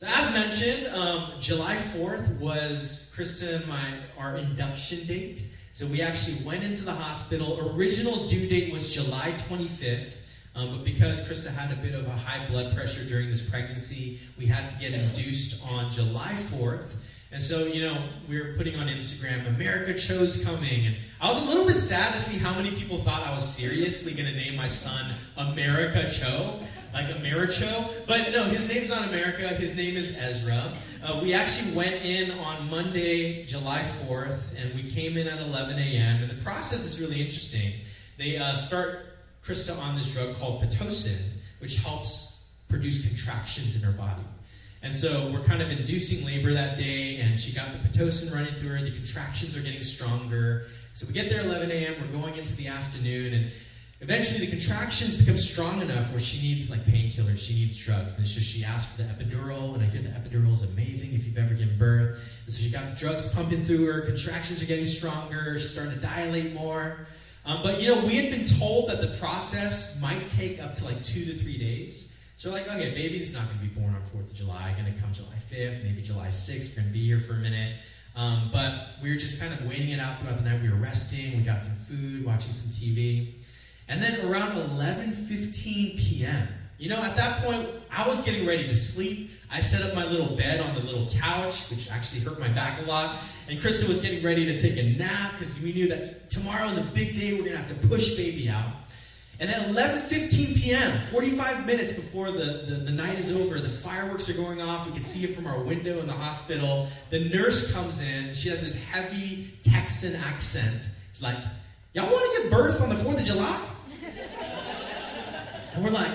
So as mentioned, July 4th was Krista and our induction date. So we actually went into the hospital. Original due date was July 25th. But because Krista had a bit of a high blood pressure during this pregnancy, we had to get induced on July 4th. And so, we were putting on Instagram, America Cho's coming. And I was a little bit sad to see how many people thought I was seriously going to name my son America Cho, like Americho. But no, his name's not America. His name is Ezra. We actually went in on Monday, July 4th, and we came in at 11 a.m. And the process is really interesting. They start Krista on this drug called Pitocin, which helps produce contractions in her body. And so we're kind of inducing labor that day, and she got the Pitocin running through her. The contractions are getting stronger. So we get there at 11 a.m., we're going into the afternoon, and eventually the contractions become strong enough where she needs painkillers, she needs drugs. And so she asked for the epidural, and I hear the epidural is amazing if you've ever given birth. And so she got the drugs pumping through her, contractions are getting stronger, she's starting to dilate more. But we had been told that the process might take up to 2 to 3 days. So okay, baby's not going to be born on 4th of July, going to come July 5th, maybe July 6th, we're going to be here for a minute. But we were just kind of waiting it out throughout the night. We were resting, we got some food, watching some TV. And then around 11:15 p.m., at that point, I was getting ready to sleep. I set up my little bed on the little couch, which actually hurt my back a lot. And Krista was getting ready to take a nap because we knew that tomorrow's a big day. We're going to have to push baby out. And then 11:15 p.m., 45 minutes before the night is over, the fireworks are going off. We can see it from our window in the hospital. The nurse comes in. She has this heavy Texan accent. She's like, y'all want to give birth on the 4th of July? And we're like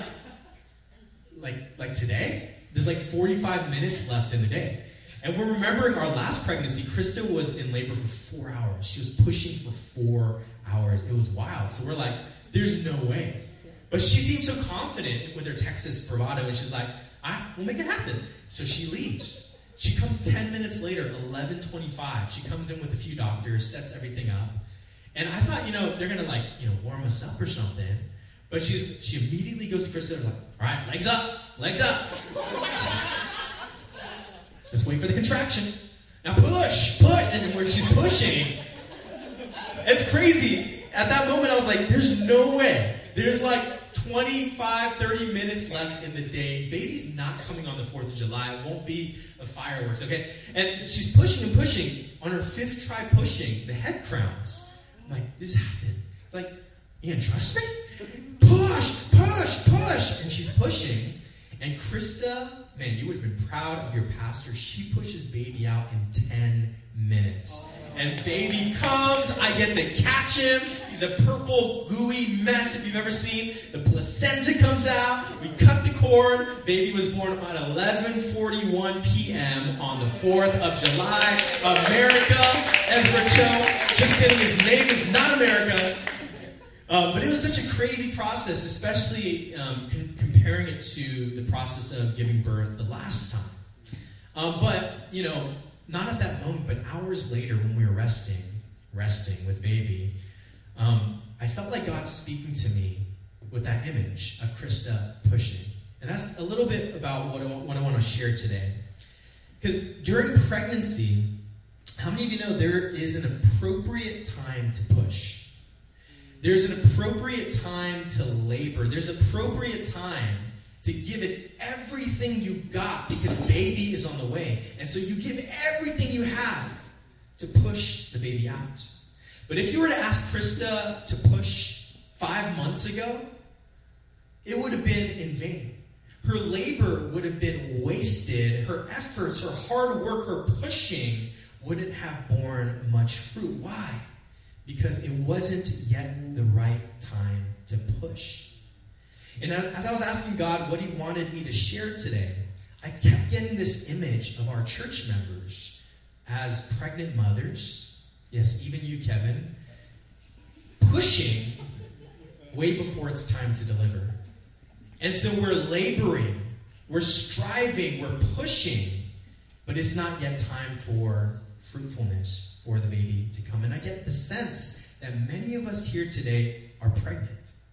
today? There's 45 minutes left in the day. And we're remembering our last pregnancy. Krista was in labor for 4 hours. She was pushing for 4 hours. It was wild. So we're like, there's no way. But she seemed so confident with her Texas bravado, and she's like, all right, we'll make it happen. So she leaves. She comes 10 minutes later, 11:25. She comes in with a few doctors, sets everything up. And I thought, they're going to warm us up or something. But she immediately goes to Krista and like, all right, legs up. Let's wait for the contraction. Now push. And then where she's pushing, it's crazy. At that moment, I was like, there's no way. There's 25, 30 minutes left in the day. Baby's not coming on the 4th of July. It won't be a fireworks, okay? And she's pushing and pushing. On her 5th try pushing, the head crowns. I'm like, this happened. You didn't trust me? Push. And she's pushing. And Krista, man, you would have been proud of your pastor. She pushes baby out in 10 minutes. And baby comes. I get to catch him. He's a purple, gooey mess if you've ever seen. The placenta comes out. We cut the cord. Baby was born at 11:41 p.m. on the 4th of July. America, Ezra Cho. Just kidding. His name is not America. But it was such a crazy process, especially comparing it to the process of giving birth the last time. But, not at that moment, but hours later when we were resting with baby, I felt like God speaking to me with that image of Krista pushing. And that's a little bit about what I want to share today. Because during pregnancy, how many of you know there is an appropriate time to push? There's an appropriate time to labor. There's appropriate time to give it everything you got because baby is on the way. And so you give everything you have to push the baby out. But if you were to ask Krista to push 5 months ago, it would have been in vain. Her labor would have been wasted. Her efforts, her hard work, her pushing wouldn't have borne much fruit. Why? Because it wasn't yet the right time to push. And as I was asking God what he wanted me to share today, I kept getting this image of our church members as pregnant mothers. Yes, even you, Kevin. Pushing way before it's time to deliver. And so we're laboring, we're striving, we're pushing, but it's not yet time for fruitfulness for the baby to come. And I get the sense that many of us here today are pregnant.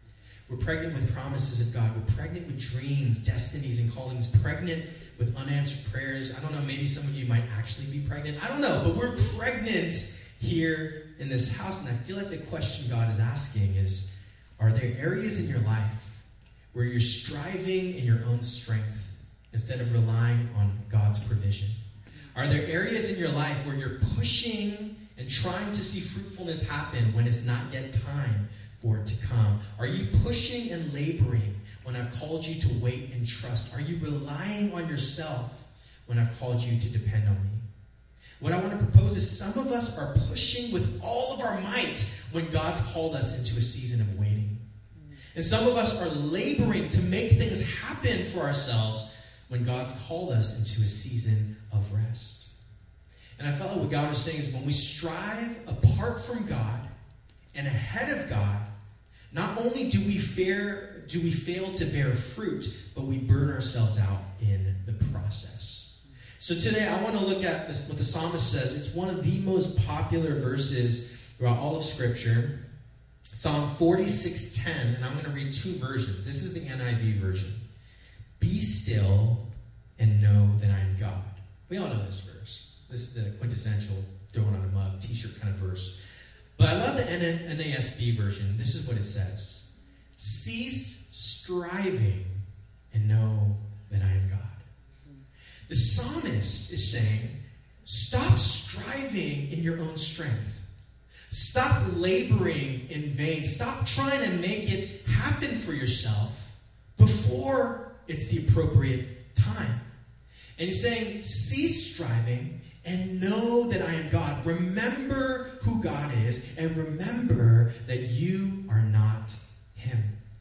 We're pregnant with promises of God. We're pregnant with dreams, destinies, and callings. Pregnant with unanswered prayers. I don't know, maybe some of you might actually be pregnant. I don't know, but we're pregnant here in this house. And I feel like the question God is asking is, are there areas in your life where you're striving in your own strength instead of relying on God's provision? Are there areas in your life where you're pushing and trying to see fruitfulness happen when it's not yet time for it to come? Are you pushing and laboring when I've called you to wait and trust? Are you relying on yourself when I've called you to depend on me? What I want to propose is some of us are pushing with all of our might when God's called us into a season of waiting. And some of us are laboring to make things happen for ourselves when God's called us into a season of rest. And I felt like what God was saying is when we strive apart from God and ahead of God, not only do we fail to bear fruit, but we burn ourselves out in the process. So today I want to look at this, what the psalmist says. It's one of the most popular verses throughout all of Scripture. Psalm 46:10, and I'm going to read two versions. This is the NIV version. Be still and know that I am God. We all know this verse. This is the quintessential throw it on a mug t-shirt kind of verse. But I love the NASB version. This is what it says. Cease striving and know that I am God. The psalmist is saying, stop striving in your own strength. Stop laboring in vain. Stop trying to make it happen for yourself before it's the appropriate time. And he's saying, cease striving and know that I am God. Remember who God is and remember that you are not him.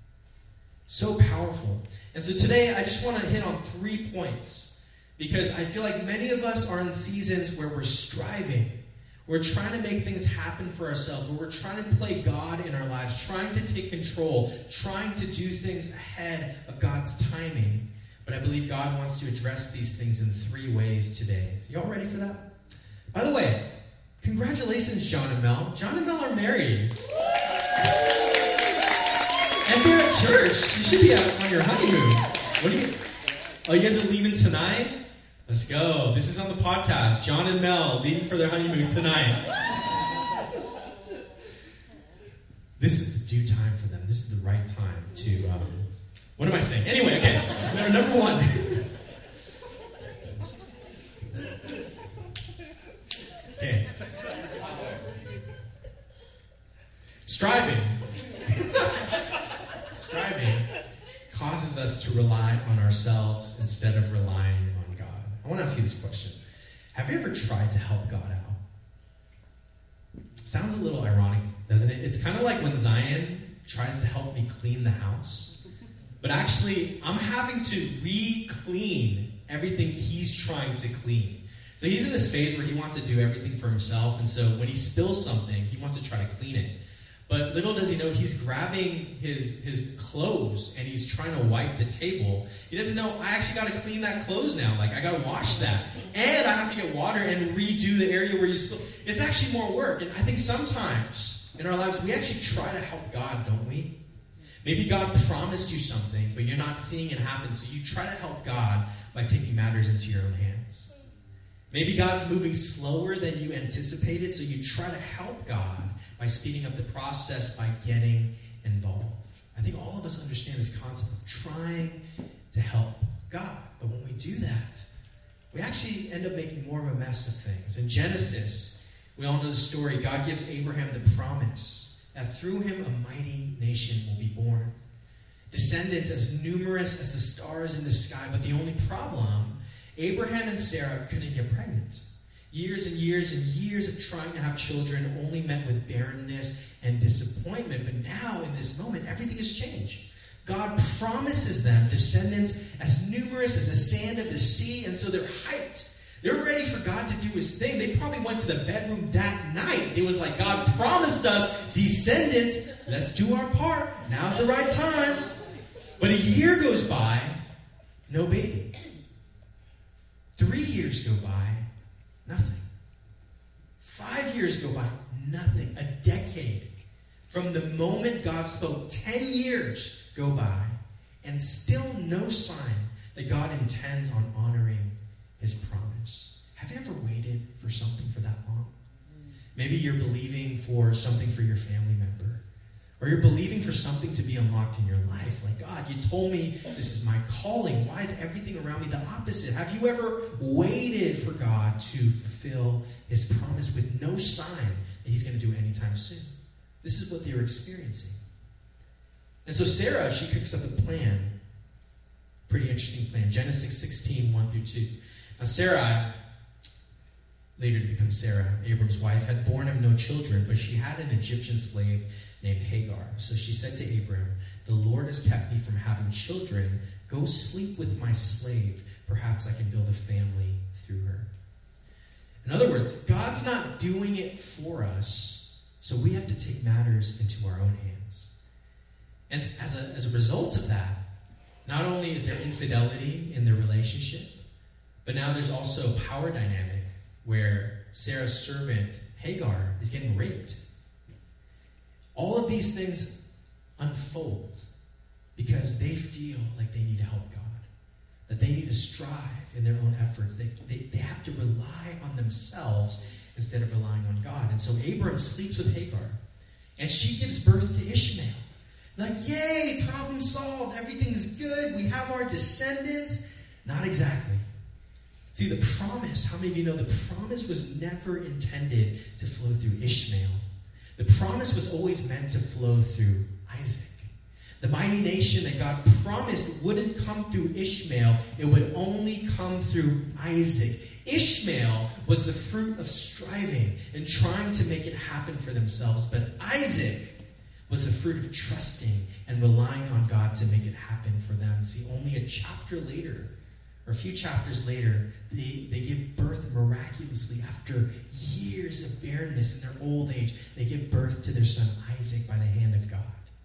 So powerful. And so today I just want to hit on 3 points because I feel like many of us are in seasons where we're striving. We're trying to make things happen for ourselves, where we're trying to play God in our lives, trying to take control, trying to do things ahead of God's timing. But I believe God wants to address these things in 3 ways today. So y'all ready for that? By the way, congratulations, John and Mel. John and Mel are married. And they're at church. You should be on your honeymoon. You guys are leaving tonight? Let's go. This is on the podcast. John and Mel leaving for their honeymoon tonight. This is the due time for them. This is the right time to... what am I saying? Anyway, okay. Number 1. Okay. Striving causes us to rely on ourselves instead of relying on God. I want to ask you this question. Have you ever tried to help God out? Sounds a little ironic, doesn't it? It's kind of like when Zion tries to help me clean the house. But actually, I'm having to re-clean everything he's trying to clean. So he's in this phase where he wants to do everything for himself. And so when he spills something, he wants to try to clean it. But little does he know, he's grabbing his clothes and he's trying to wipe the table. He doesn't know, I actually got to clean that clothes now. Like, I got to wash that. And I have to get water and redo the area where you spill. It's actually more work. And I think sometimes in our lives, we actually try to help God, don't we? Maybe God promised you something, but you're not seeing it happen. So you try to help God by taking matters into your own hands. Maybe God's moving slower than you anticipated, so you try to help God by speeding up the process by getting involved. I think all of us understand this concept of trying to help God. But when we do that, we actually end up making more of a mess of things. In Genesis, we all know the story. God gives Abraham the promise that through him a mighty nation will be born. Descendants as numerous as the stars in the sky. But the only problem, Abraham and Sarah couldn't get pregnant. Years and years and years of trying to have children only met with barrenness and disappointment. But now, in this moment, everything has changed. God promises them descendants as numerous as the sand of the sea, and so they're hyped. They're ready for God to do his thing. They probably went to the bedroom that night. It was like, God promised us descendants. Let's do our part. Now's the right time. But a year goes by, no baby. 3 years go by, nothing. 5 years go by, nothing. A decade. From the moment God spoke, 10 years go by, and still no sign that God intends on honoring his promise. Have you ever waited for something for that long? Maybe you're believing for something for your family member. Or you're believing for something to be unlocked in your life. Like, God, you told me this is my calling. Why is everything around me the opposite? Have you ever waited for God to fulfill his promise with no sign that he's going to do it anytime soon? This is what they were experiencing. And so Sarah, she cooks up a plan. Pretty interesting plan. Genesis 16, 1 through 2. Now Sarai, later to become Sarah, Abram's wife, had borne him no children, but she had an Egyptian slave named Hagar. So she said to Abram, "The Lord has kept me from having children. Go sleep with my slave. Perhaps I can build a family through her." In other words, God's not doing it for us, so we have to take matters into our own hands. And as a result of that, not only is there infidelity in the relationship, but now there's also a power dynamic where Sarah's servant, Hagar, is getting raped. All of these things unfold because they feel like they need to help God, that they need to strive in their own efforts. They have to rely on themselves instead of relying on God. And so Abram sleeps with Hagar, and she gives birth to Ishmael. Like, yay, problem solved. Everything's good. We have our descendants. Not exactly. See, the promise, how many of you know the promise was never intended to flow through Ishmael? The promise was always meant to flow through Isaac. The mighty nation that God promised wouldn't come through Ishmael. It would only come through Isaac. Ishmael was the fruit of striving and trying to make it happen for themselves. But Isaac was the fruit of trusting and relying on God to make it happen for them. See, only a chapter later, or a few chapters later, they give birth miraculously after years of barrenness in their old age. They give birth to their son Isaac by the hand of God.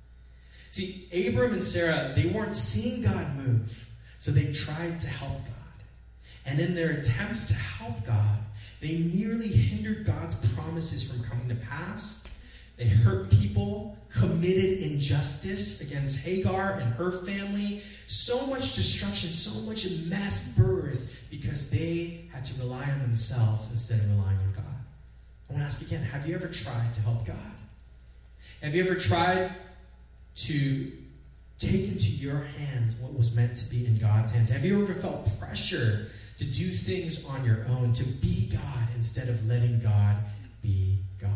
See, Abram and Sarah, they weren't seeing God move, so they tried to help God. And in their attempts to help God, they nearly hindered God's promises from coming to pass. They hurt people, committed injustice against Hagar and her family. So much destruction, so much mess birthed because they had to rely on themselves instead of relying on God. I want to ask again, have you ever tried to help God? Have you ever tried to take into your hands what was meant to be in God's hands? Have you ever felt pressure to do things on your own, to be God instead of letting God be God?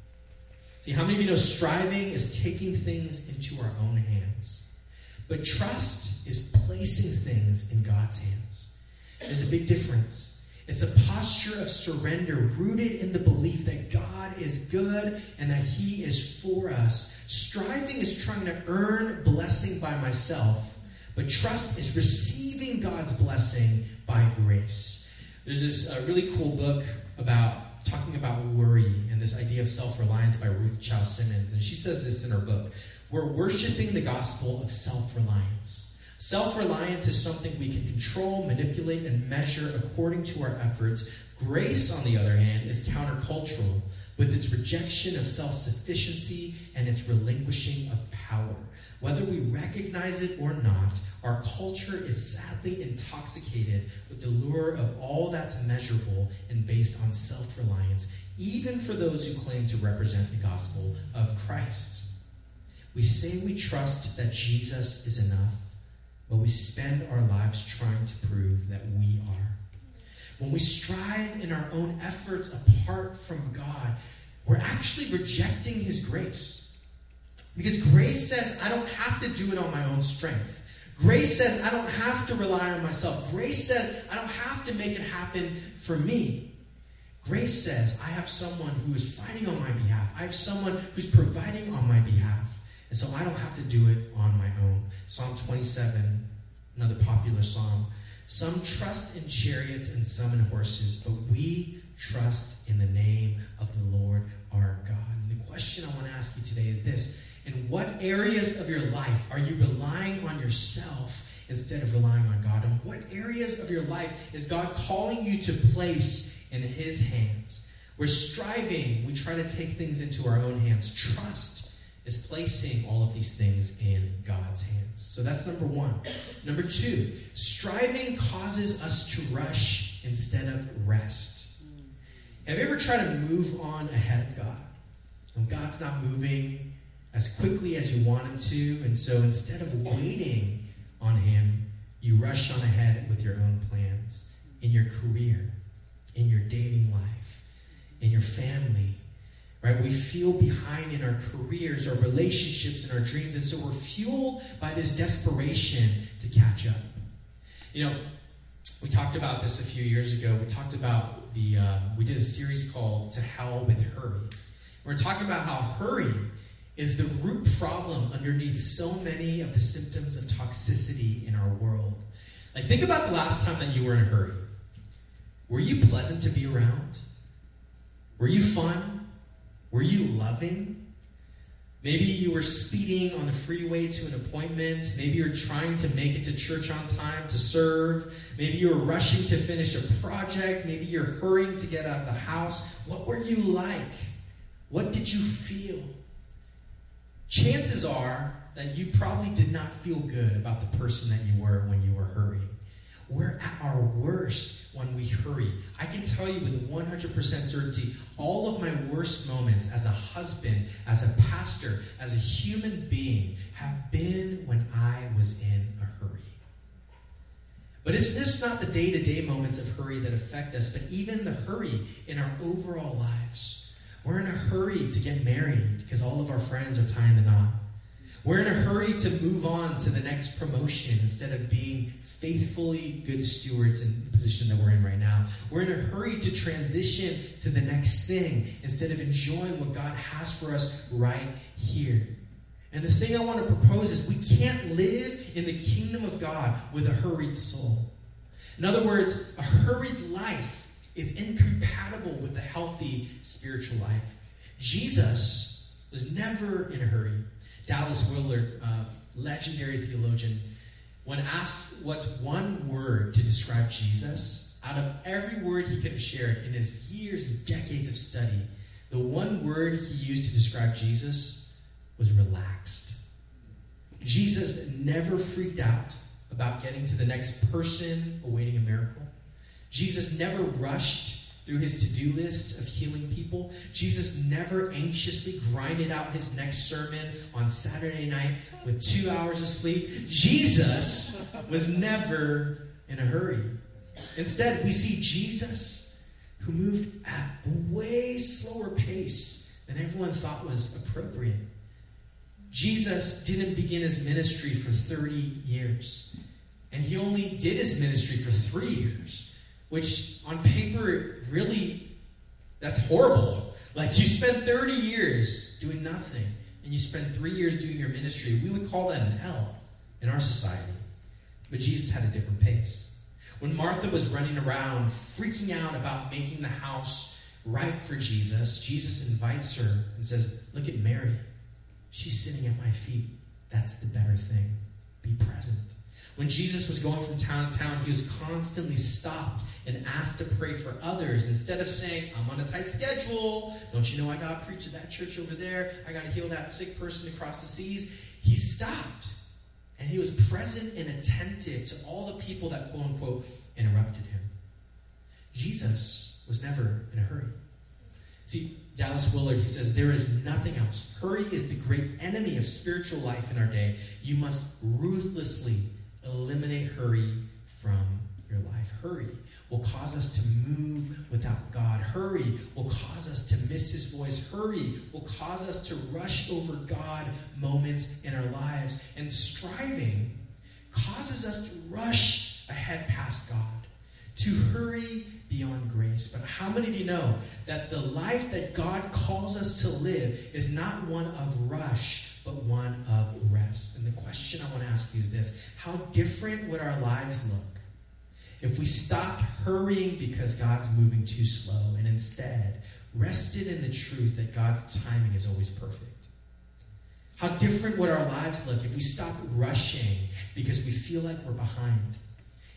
See, how many of you know striving is taking things into our own hands? But trust is placing things in God's hands. There's a big difference. It's a posture of surrender rooted in the belief that God is good and that he is for us. Striving is trying to earn blessing by myself, but trust is receiving God's blessing by grace. There's this really cool book talking about worry and this idea of self-reliance by Ruth Chou Simmons. And she says this in her book: we're worshiping the gospel of self-reliance. Self-reliance is something we can control, manipulate, and measure according to our efforts. Grace, on the other hand, is countercultural, with its rejection of self-sufficiency and its relinquishing of power. Whether we recognize it or not, our culture is sadly intoxicated with the lure of all that's measurable and based on self-reliance, even for those who claim to represent the gospel of Christ. We say we trust that Jesus is enough, but we spend our lives trying to prove that we are. When we strive in our own efforts apart from God, we're actually rejecting his grace. Because grace says I don't have to do it on my own strength. Grace says I don't have to rely on myself. Grace says I don't have to make it happen for me. Grace says I have someone who is fighting on my behalf. I have someone who's providing on my behalf. And so I don't have to do it on my own. Psalm 27, another popular psalm. Some trust in chariots and some in horses, but we trust in the name of the Lord our God. And the question I want to ask you today is this: in what areas of your life are you relying on yourself instead of relying on God? In what areas of your life is God calling you to place in his hands? We're striving, we try to take things into our own hands. Trust is placing all of these things in God's hands. So that's number one. Number two, striving causes us to rush instead of rest. Have you ever tried to move on ahead of God? And God's not moving as quickly as you want him to, and so instead of waiting on him, you rush on ahead with your own plans in your career, in your dating life, in your family. Right? We feel behind in our careers, our relationships, and our dreams, and so we're fueled by this desperation to catch up. You know, we talked about this a few years ago. We talked about we did a series called To Hell with Hurry. We're talking about how hurry is the root problem underneath so many of the symptoms of toxicity in our world. Like, think about the last time that you were in a hurry. Were you pleasant to be around? Were you fun? Were you loving? Maybe you were speeding on the freeway to an appointment. Maybe you're trying to make it to church on time to serve. Maybe you're rushing to finish a project. Maybe you're hurrying to get out of the house. What were you like? What did you feel? Chances are that you probably did not feel good about the person that you were when you were hurrying. We're at our worst when we hurry. I can tell you with 100% certainty, all of my worst moments as a husband, as a pastor, as a human being have been when I was in a hurry. But it's just not the day-to-day moments of hurry that affect us, but even the hurry in our overall lives. We're in a hurry to get married because all of our friends are tying the knot. We're in a hurry to move on to the next promotion instead of being faithfully good stewards in the position that we're in right now. We're in a hurry to transition to the next thing instead of enjoying what God has for us right here. And the thing I want to propose is we can't live in the kingdom of God with a hurried soul. In other words, a hurried life is incompatible with a healthy spiritual life. Jesus was never in a hurry. Dallas Willard, legendary theologian, when asked what's one word to describe Jesus, out of every word he could have shared in his years and decades of study, the one word he used to describe Jesus was relaxed. Jesus never freaked out about getting to the next person awaiting a miracle. Jesus never rushed through his to-do list of healing people. Jesus never anxiously grinded out his next sermon on Saturday night with 2 hours of sleep. Jesus was never in a hurry. Instead, we see Jesus who moved at a way slower pace than everyone thought was appropriate. Jesus didn't begin his ministry for 30 years. And he only did his ministry for 3 years. Which, on paper, really, that's horrible. Like, you spend 30 years doing nothing, and you spend 3 years doing your ministry. We would call that an L in our society. But Jesus had a different pace. When Martha was running around, freaking out about making the house right for Jesus, Jesus invites her and says, look at Mary. She's sitting at my feet. That's the better thing. Be present. When Jesus was going from town to town, he was constantly stopped and asked to pray for others. Instead of saying, I'm on a tight schedule. Don't you know I got to preach at that church over there? I got to heal that sick person across the seas. He stopped. And he was present and attentive to all the people that, quote unquote, interrupted him. Jesus was never in a hurry. See, Dallas Willard, he says, there is nothing else. Hurry is the great enemy of spiritual life in our day. You must ruthlessly eliminate hurry from your life. Hurry will cause us to move without God. Hurry will cause us to miss his voice. Hurry will cause us to rush over God moments in our lives. And striving causes us to rush ahead past God, to hurry beyond grace. But how many of you know that the life that God calls us to live is not one of rush, but one of rest? And the question I want to ask you is this: how different would our lives look if we stopped hurrying because God's moving too slow and instead rested in the truth that God's timing is always perfect? How different would our lives look if we stopped rushing because we feel like we're behind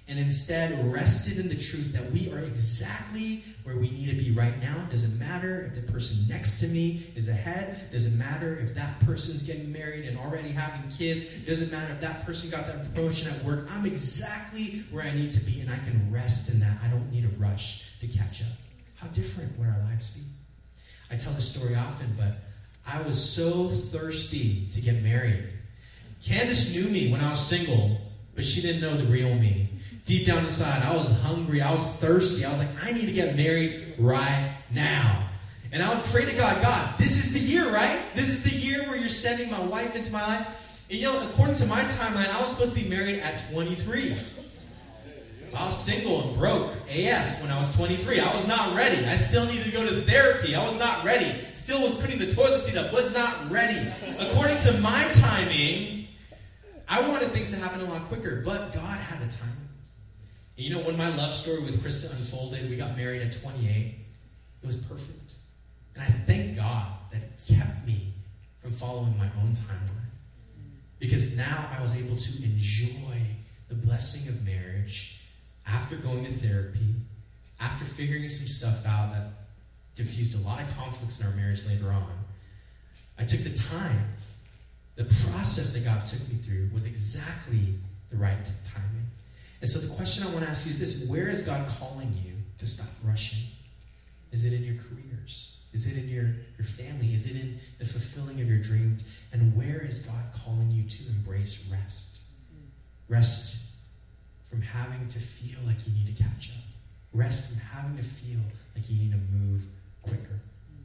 and instead rested in the truth that we are exactly where we need to be right now. It doesn't matter if the person next to me is ahead. It doesn't matter if that person's getting married and already having kids. It doesn't matter if that person got that promotion at work. I'm exactly where I need to be, and I can rest in that. I don't need a rush to catch up. How different would our lives be? I tell this story often, but I was so thirsty to get married. Candace knew me when I was single, but she didn't know the real me. Deep down inside, I was hungry. I was thirsty. I was like, I need to get married right now. And I would pray to God, God, this is the year, right? This is the year where you're sending my wife into my life. And according to my timeline, I was supposed to be married at 23. I was single and broke AF when I was 23. I was not ready. I still needed to go to therapy. I was not ready. Still was putting the toilet seat up. Was not ready. According to my timing, I wanted things to happen a lot quicker, but God had a timing. And when my love story with Krista unfolded, we got married at 28. It was perfect. And I thank God that it kept me from following my own timeline. Because now I was able to enjoy the blessing of marriage after going to therapy, after figuring some stuff out that diffused a lot of conflicts in our marriage later on. I took the time. The process that God took me through was exactly the right timing. And so the question I want to ask you is this: where is God calling you to stop rushing? Is it in your careers? Is it in your family? Is it in the fulfilling of your dreams? And where is God calling you to embrace rest? Rest from having to feel like you need to catch up. Rest from having to feel like you need to move quicker.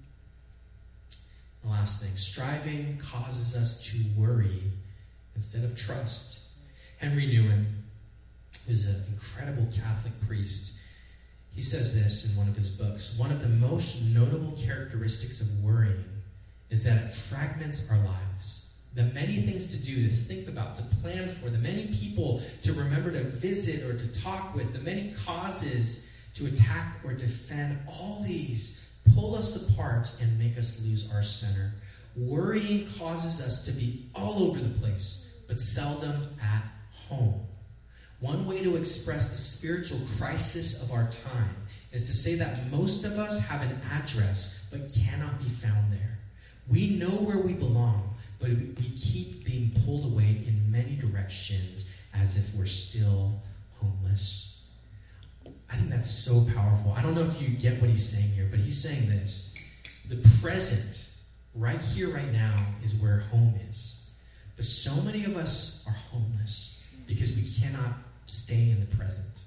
The last thing, striving causes us to worry instead of trust. Henry Nouwen, who's an incredible Catholic priest, he says this in one of his books: one of the most notable characteristics of worrying is that it fragments our lives. The many things to do, to think about, to plan for, the many people to remember to visit or to talk with, the many causes to attack or defend, all these pull us apart and make us lose our center. Worrying causes us to be all over the place, but seldom at home. One way to express the spiritual crisis of our time is to say that most of us have an address but cannot be found there. We know where we belong, but we keep being pulled away in many directions as if we're still homeless. I think that's so powerful. I don't know if you get what he's saying here, but he's saying this: the present, right here, right now, is where home is. But so many of us are homeless because we cannot stay in the present.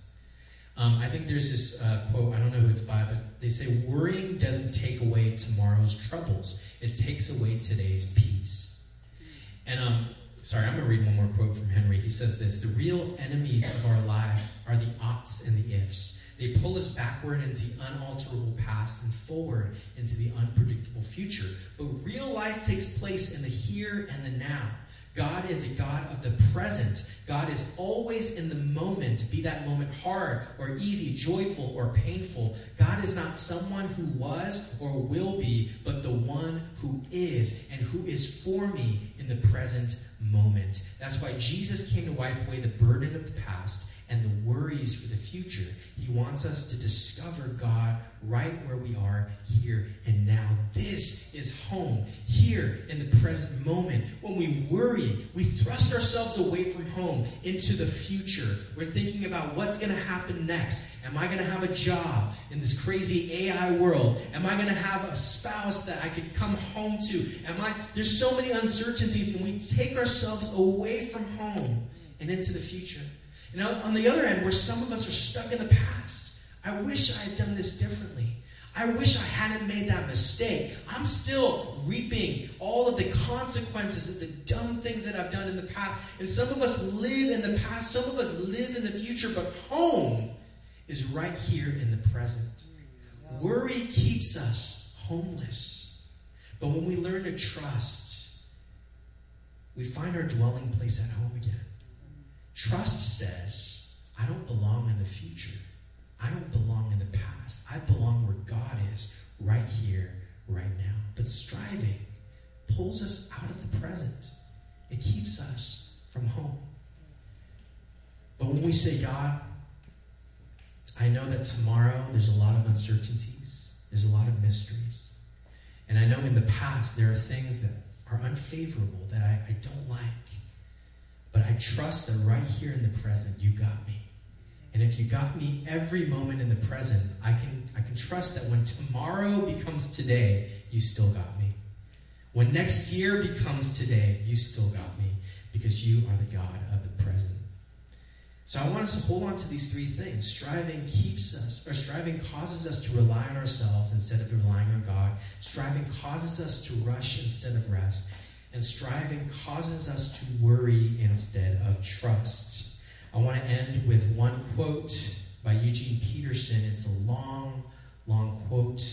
I think there's this quote, I don't know who it's by, but they say, worrying doesn't take away tomorrow's troubles. It takes away today's peace. And I'm going to read one more quote from Henry. He says this: the real enemies of our life are the oughts and the ifs. They pull us backward into the unalterable past and forward into the unpredictable future. But real life takes place in the here and the now. God is a God of the present. God is always in the moment, be that moment hard or easy, joyful or painful. God is not someone who was or will be, but the one who is and who is for me in the present moment. That's why Jesus came to wipe away the burden of the past and the worries for the future. He wants us to discover God right where we are, here and now. This is home, here in the present moment. When we worry, we thrust ourselves away from home into the future. We're thinking about what's going to happen next. Am I going to have a job in this crazy AI world? Am I going to have a spouse that I could come home to? There's so many uncertainties, and we take ourselves away from home and into the future. And on the other end, where some of us are stuck in the past, I wish I had done this differently. I wish I hadn't made that mistake. I'm still reaping all of the consequences of the dumb things that I've done in the past. And some of us live in the past, some of us live in the future, but home is right here in the present. Worry keeps us homeless. But when we learn to trust, we find our dwelling place at home again. Trust says, I don't belong in the future. I don't belong in the past. I belong where God is, right here, right now. But striving pulls us out of the present. It keeps us from home. But when we say, God, I know that tomorrow there's a lot of uncertainties. There's a lot of mysteries. And I know in the past there are things that are unfavorable that I don't like. But I trust that right here in the present, you got me. And if you got me every moment in the present, I can trust that when tomorrow becomes today, you still got me. When next year becomes today, you still got me, because you are the God of the present. So I want us to hold on to these three things. Striving causes us to rely on ourselves instead of relying on God. Striving causes us to rush instead of rest. And striving causes us to worry instead of trust. I want to end with one quote by Eugene Peterson. It's a long, long quote,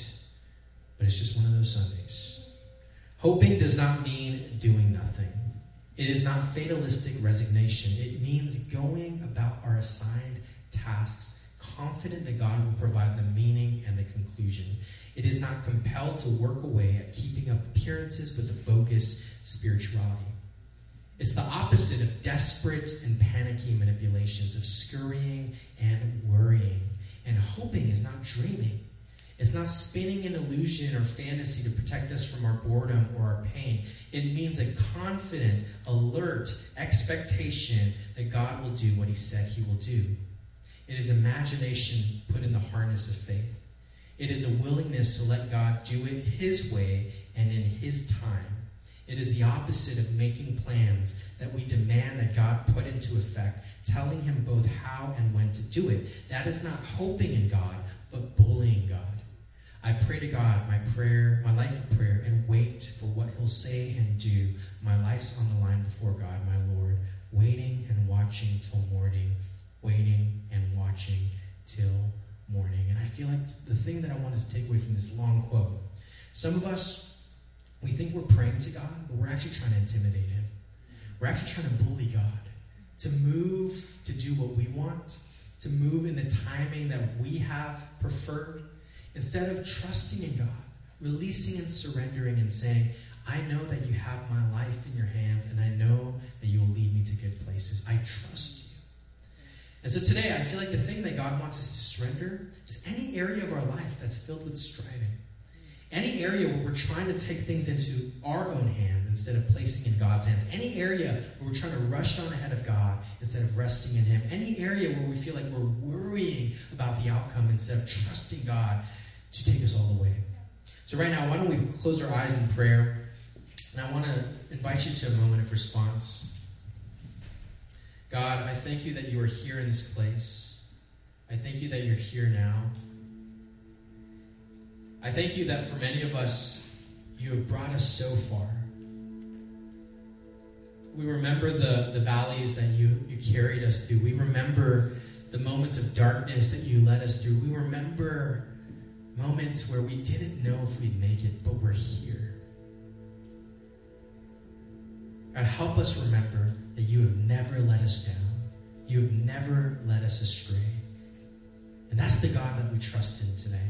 but it's just one of those Sundays. Hoping does not mean doing nothing. It is not fatalistic resignation. It means going about our assigned tasks, confident that God will provide the meaning and the conclusion. It is not compelled to work away at keeping up appearances with a bogus spirituality. It's the opposite of desperate and panicky manipulations, of scurrying and worrying. And hoping is not dreaming. It's not spinning an illusion or fantasy to protect us from our boredom or our pain. It means a confident, alert expectation that God will do what he said he will do. It is imagination put in the harness of faith. It is a willingness to let God do it his way and in his time. It is the opposite of making plans that we demand that God put into effect, telling him both how and when to do it. That is not hoping in God, but bullying God. I pray to God my life of prayer, and wait for what he'll say and do. My life's on the line before God, my Lord, waiting and watching till morning, waiting and watching till morning. And I feel like the thing that I want us to take away from this long quote, some of us, we think we're praying to God, but we're actually trying to intimidate him. We're actually trying to bully God, to move, to do what we want, to move in the timing that we have preferred, instead of trusting in God, releasing and surrendering and saying, I know that you have my life in your hands, and I know that you will lead me to good places. I trust you. And so today, I feel like the thing that God wants us to surrender is any area of our life that's filled with striving. Any area where we're trying to take things into our own hand instead of placing in God's hands. Any area where we're trying to rush on ahead of God instead of resting in him. Any area where we feel like we're worrying about the outcome instead of trusting God to take us all the way. So right now, why don't we close our eyes in prayer? And I want to invite you to a moment of response. God, I thank you that you are here in this place. I thank you that you're here now. I thank you that for many of us, you have brought us so far. We remember the valleys that you carried us through. We remember the moments of darkness that you led us through. We remember moments where we didn't know if we'd make it, but we're here. God, help us remember that you have never let us down. You have never led us astray. And that's the God that we trust in today.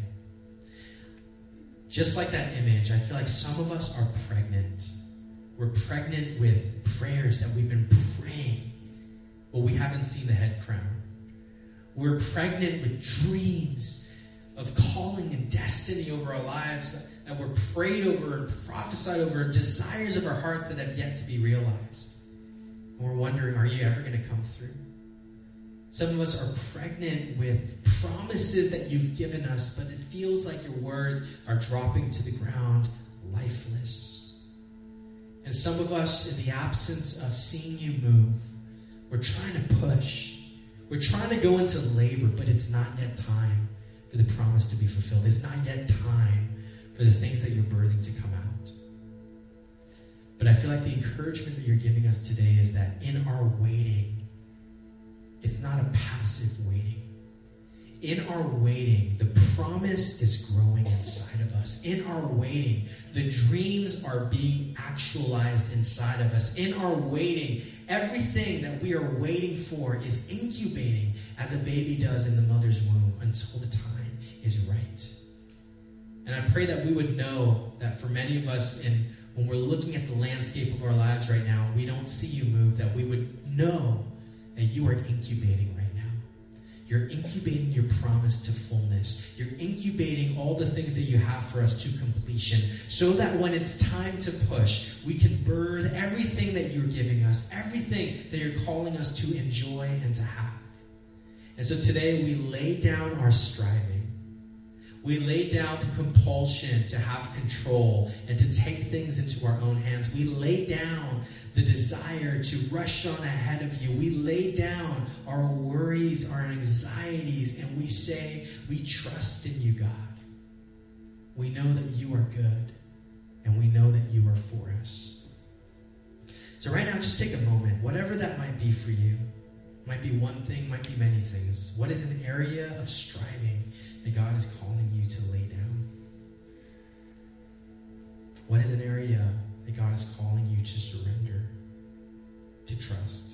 Just like that image, I feel like some of us are pregnant. We're pregnant with prayers that we've been praying, but we haven't seen the head crown. We're pregnant with dreams of calling and destiny over our lives that were prayed over and prophesied over, desires of our hearts that have yet to be realized. And we're wondering, are you ever going to come through? Some of us are pregnant with promises that you've given us, but it feels like your words are dropping to the ground, lifeless. And some of us, in the absence of seeing you move, we're trying to push. We're trying to go into labor, but it's not yet time for the promise to be fulfilled. It's not yet time for the things that you're birthing to come out. But I feel like the encouragement that you're giving us today is that in our waiting, it's not a passive waiting. In our waiting, the promise is growing inside of us. In our waiting, the dreams are being actualized inside of us. In our waiting, everything that we are waiting for is incubating as a baby does in the mother's womb until the time is right. And I pray that we would know that for many of us, when we're looking at the landscape of our lives right now, we don't see you move, that we would know that you are incubating right now. You're incubating your promise to fullness. You're incubating all the things that you have for us to completion, so that when it's time to push, we can birth everything that you're giving us, everything that you're calling us to enjoy and to have. And so today we lay down our striving. We lay down the compulsion to have control and to take things into our own hands. We lay down the desire to rush on ahead of you. We lay down our worries, our anxieties, and we say, we trust in you, God. We know that you are good, and we know that you are for us. So right now, just take a moment, whatever that might be for you. Might be one thing, might be many things. What is an area of striving that God is calling you to lay down? What is an area that God is calling you to surrender, to trust?